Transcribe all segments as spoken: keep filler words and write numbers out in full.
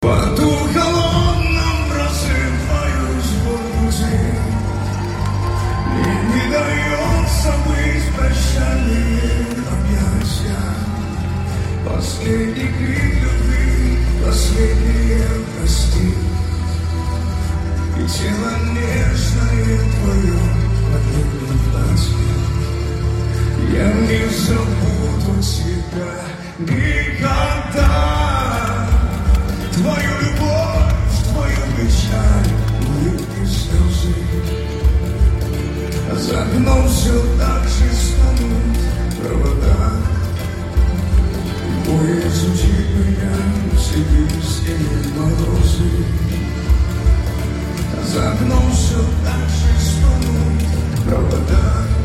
Поту холодном просыпаюсь в груди, и не дается быть прощальные объятия. Последний крик любви, последнее прости, и тело нежное твое поднимет платье. Я не забуду тебя никогда. Твою любовь, твою печаль, улыбки, слезы. За окном все так же станут провода. Бой изучит меня сибирские морозы. За окном все так же станут провода.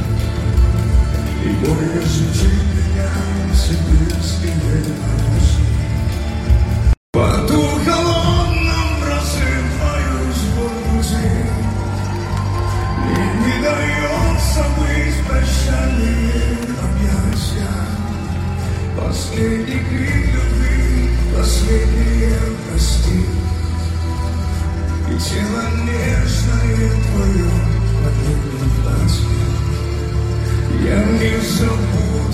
И бой изучит меня сибирские морозы. Поту холодном просыпаюсь в груди, и не дается быть прощальные объятия. Последний крик любви, последнее прости, и тело нежное твое поднимет платье. Я не забуду